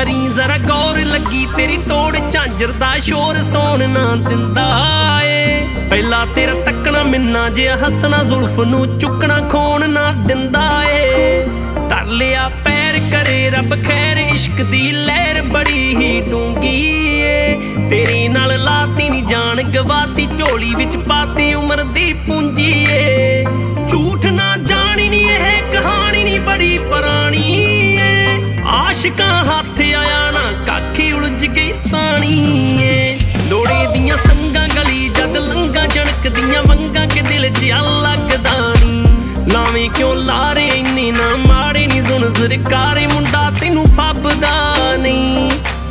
करी जरा गौर लगी तेरी तोड़ झांजर दा शोर सौन ना दिंदा ए पहला तेरा तकना मिन्ना जे हसना जुल्फ नू चुकना खोन ना दिंदा ए तर लिया पैर करे रब खैर इश्क दी लहर बड़ी ही डूंगी ए तेरी नाल लाती नी जान गवाती झोली विच पाती उम्र दी पूंजी ए झूठ ना जानी नी एह कहानी नी बड़ी पुरानी ए आशिकां हाथ आया ना काखी उलझ गई तानी ए लोड़े दियां संगां गली जद लंघां झणकदियां वंगां के दिल च लगदा नी लावें क्यों लारे इन्ने ना माड़े नी सुन सरकारे मुंडा तैनू फबदा नहीं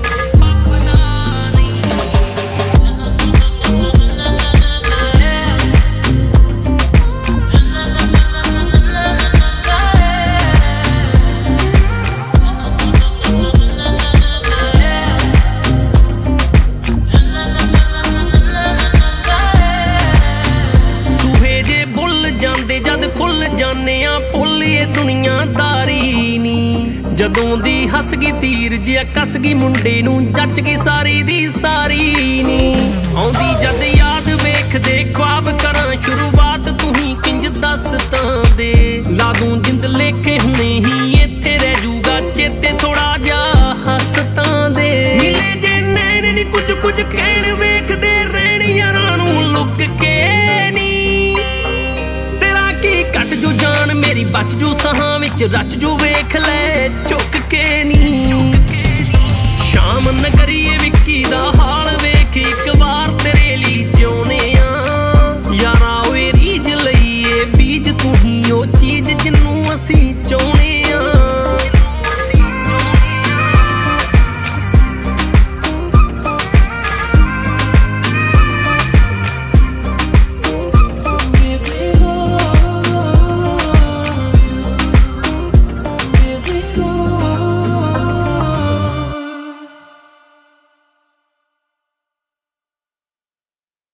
ਜਦੋਂ ਦੀ ਹੱਸ ਗਈ ਤੀਰ ਜਿਹਾ ਕੱਸ ਗਈ ਮੁੰਡੇ ਨੂੰ ਜੱਚ ਗਈ ਸਾਰੀ ਦੀ ਸਾਰੀ ਨੀ ਆਉਂਦੀ ਜਦ ਯਾਦ ਵੇਖਦੇ ख्वाब ਕਰਾਂ ਸ਼ੁਰੂਆਤ ਤੂੰ ਹੀ ਕਿੰਜ ਦੱਸ ਤਾਂ ਦੇ ਲਾ ਦੂੰ ਜਿੰਦ ਲੇਖੇ ਹੁਣੇ ਹੀ ਇੱਥੇ ਰਹਿ ਜੂਗਾ ਚੇਤੇ ਥੋੜਾ ਜਿਹਾ ਹੱਸ ਤਾਂ ਦੇ ਮਿਲੇ ਜੇ ਨੈਣ ਨੀ ਕੁਝ ਕੁਝ ਕਹਿਣ ਵੇਖਦੇ ਰਹਿਣ ਯਾਰਾਂ ਨੂੰ ਲੁੱਕ ਕੇ ਨੀ ਤੇਰਾ ਕੀ ਕੱਟ ਜੂ ਜਾਨ ਮੇਰੀ ਬਚ ਜੂ ਸਾਹਾਂ ਵਿੱਚ ਰਚ ਜੂ ਵੇਖ ਲੈ ਝੁੱਕ ਕੇ ਨੀ